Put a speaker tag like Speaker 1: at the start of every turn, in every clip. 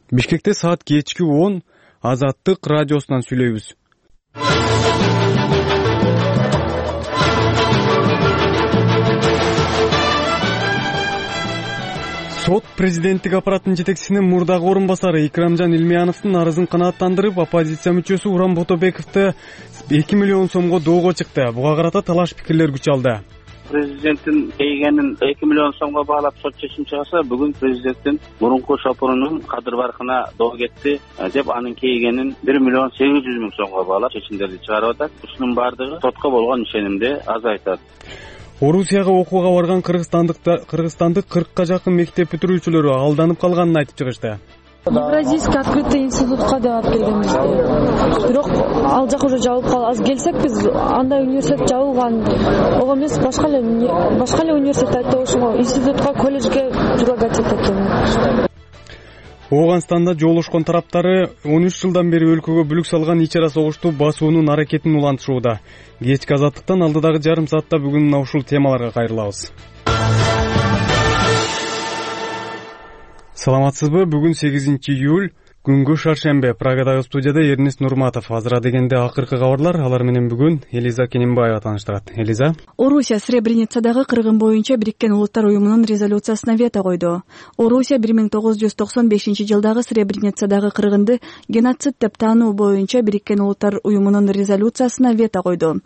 Speaker 1: Бишкекте саат кечки 10 Азаттык радиосунан сүйлөйбүз. Сот президенттик аппараттын жетекчисинин мурдагы орун басары Икрамжан Илмияновдун арызын канааттандырып, оппозиция мүчөсү Уран Ботобековду 2 миллион сомго доого чыкты. Буга карата талаш пикирлер күч алды.
Speaker 2: Президенттин кейгенин 2 миллион сомго баалап сот чечим чыгаса, бүгүн президенттин мурунку шопурунун кадыр баркына доо кетти деп анын кейгенин 1 миллион 800 миң сомго баалап чечимдерди чыгарып атат. Ушунун баардыгы сотко болгон ишенимди азайтат.
Speaker 1: Орусияга окууга барган кыргызстандык 40ка жакын мектеп бүтүрүүчүлөрү алданып калганын айтып чыгышты.
Speaker 3: Евразийский открытый институтка деп ат бергенбиз. Бирок ал жак уже жабылып калды. Келсек биз андай университет жабылган. Ого эмес, башка эле университет айтты, ошого институтка, колледжге прилагать этет экен.
Speaker 1: Ооганстанда жолошкон тараптары 13 жылдан бери өлкөгө бүлүк салган ичара согушту басуунун аракетин улантышууда. Кечки Азаттыктан алдыдагы жарым саатта бүгүн ушул темаларга кайрылабыз. Саламатсызбы? Бүгүн 8 июль, күнгө шаршембе. Прагадагы студияда Эрнест Нурматов. Азыра дегенде акыркы кабарлар. Алар менен бүгүн Элиза Кененбаева тааныштырат. Элиза.
Speaker 4: Орусия Сребреницадагы кыргын боюнча Бириккен Улуттар уюмунун резолюциясына вето койду. Орусия 1995-жылдагы Сребреницадагы кыргынды геноцид деп таануу боюнча Бириккен Улуттар уюмунун резолюциясына вето койду.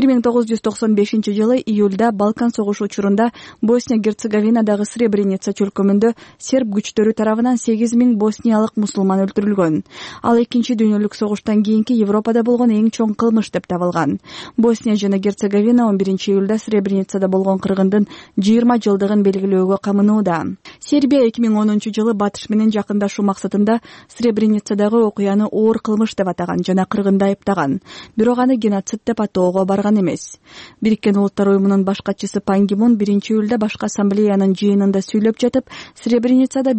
Speaker 4: 1995-жылы июлда Балкан согушу учурунда Босния-Герцеговинадагы Сребреница чөлкөмүндө серб күчтөрү тарабынан 8 миң босниялык мусулман өлтүрүлгөн. Ал экинчи дүйнөлүк согуштан кийинки Европада болгон эң чоң кылмыш деп табылган. Босния жана Герцеговина 11 июлда Сребреницада болгон кыргындын 20 жылдыгын белгилөөгө камынууда. Сербия 2010-жылы батыш менен жакындашуу максатында Сребреницадагы окуяны оор кылмыш деп атаган жана кыргынды айыптаган. Бирок аны геноцид деп атоого барган эмес. Бириккен Улуттар уюмунун баш катчысы Пан Ги Мун 1 июлда башкы ассамблеянын жыйынында сүйлөп жатып, Сребреницада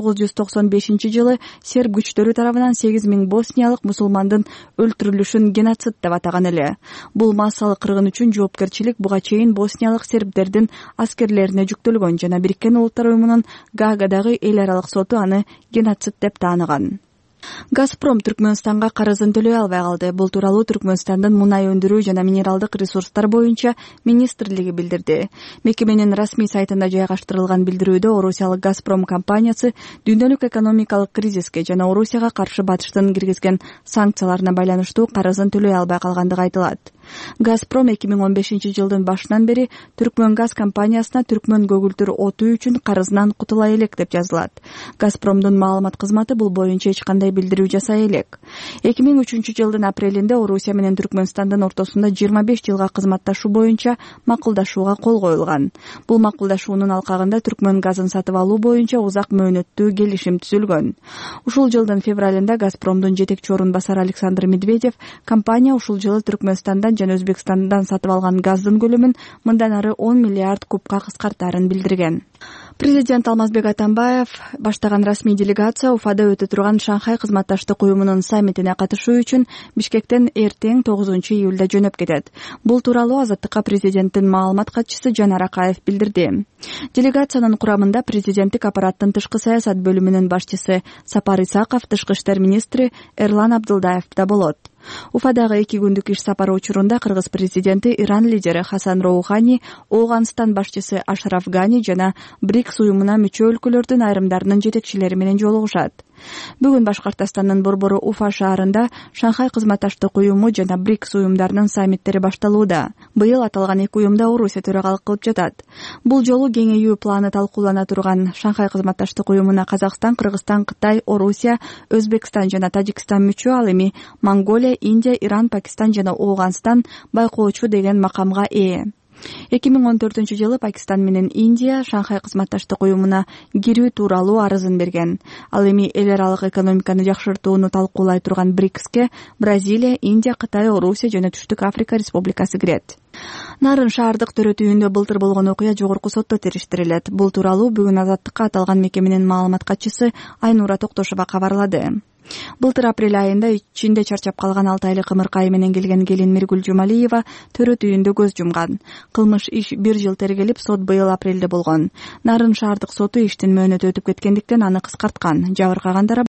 Speaker 4: 1995-жылы серб күчтөрү тарабынан 8 миң босниялык мусулмандын өлтүрүлүшүн геноцид деп атаган эле. Бул массалык кыргын үчүн жоопкерчилик буга чейин босниялык сербдердин аскерлерине жүктөлгөн жана Бириккен Улуттар уюмунун Гаагадагы эл аралык соту аны геноцид деп тааныган. Газпром Түркмөнстанга карызын төлөй албай калды. Бул тууралуу Түркмөнстандын мунай өндүрүү жана минералдык ресурстар боюнча министрлиги билдирди. Мекеменин расмий сайтында жайгаштырылган билдирүүдө Орусиялык Газпром компаниясы дүйнөлүк экономикалык кризиске жана Орусияга каршы батыштын киргизген санкцияларына байланыштуу карызын төлөй албай калгандыгы айтылат. Газпром 2015-жылдын башынан бери Түркмөн газ компаниясына түркмөн көгүлтүр оту үчүн карызынан кутула элек деп жазылат. Газпромдун маалымат кызматы бул боюнча эч кандай билдирүү жасай элек. 2003-жылдын апрелинде Орусия менен Түркмөнстандын ортосунда 25 жылга кызматташуу боюнча макулдашууга кол коюлган. Бул макулдашуунун алкагында түркмөн газын сатып алуу боюнча узак мөөнөттүү келишим түзүлгөн. Ушул жылдын февралында Газпромдун жетекчи орун басары Александр Медведев компания ушул жылы Түркмөнстандан жана Өзбекстандан сатып алган газдын көлөмүн мындан ары 10 миллиард кубка кыскартаарын билдирген. Президент Алмазбек Атамбаев баштаган расмий делегация Уфада өтө турган Шанхай кызматташтык уюмунун саммитине катышуу үчүн Бишкектен эртең 9 июлда жөнөп кетет. Бул тууралуу Азаттыкка президенттин маалымат катчысы Жанар Акаев билдирди. Делегациянын курамында президенттик аппараттын тышкы саясат бөлүмүнүн башчысы Сапар Исаков, тышкы иштер министри Эрлан Абдылдаев да болот. Уфадагы 2 күндүк иш сапары учурунда кыргыз президенти Иран лидери Хасан Роухани, Ооганстан башчысы Ашраф Гани жана БРИКС уюмуна мүчө өлкөлөрдүн айрымдарынын жетекчилери менен жолугушат. Бүгүн Башкортостандын борбору Уфа шаарында Шанхай кызматташтык уюму жана БРИКС уюмдарынын саммиттери башталууда. Быйыл аталган 2 уюмда Орусия төрагалык кылып жатат. Бул жолу кеңейүү планы талкуулана турган Шанхай кызматташтык уюмуна Казакстан, Кыргызстан, Кытай, Орусия, Өзбекстан жана Тажикстан мүчө, ал эми Монголия, Индия, Иран, Пакистан жана Ооганстан байкоочу деген макамга ээ. 2014-жылы Пакистан менен Индия Шанхай кызматташтык уюмуна кирүү тууралуу арызын берген. Ал эми эл аралык экономиканы жакшыртууну талкуулай турган БРИКСке Бразилия, Индия, Кытай, Орусия жана Түштүк Африка Республикасы кирет. Нарын шаардык төрөт үйүндө былтыр болгон окуя жогорку сотто териштирилет. Бул тууралуу бүгүн Азаттыкка аталган мекеменин маалымат катчысы Айнура Токтошова кабарлады. Былтыр апрель айында ичинде чарчап калган 6 айлык ымыркайы менен келген келин Миргүл Жумалиева төрөт үйүндө көз жумган. Кылмыш иш 1 жыл тергелип, сот быйыл апрелде болгон. Нарын шаардык соту иштин мөөнөтү өтүп кеткендиктен аны кыскарткан. Жабыркагандар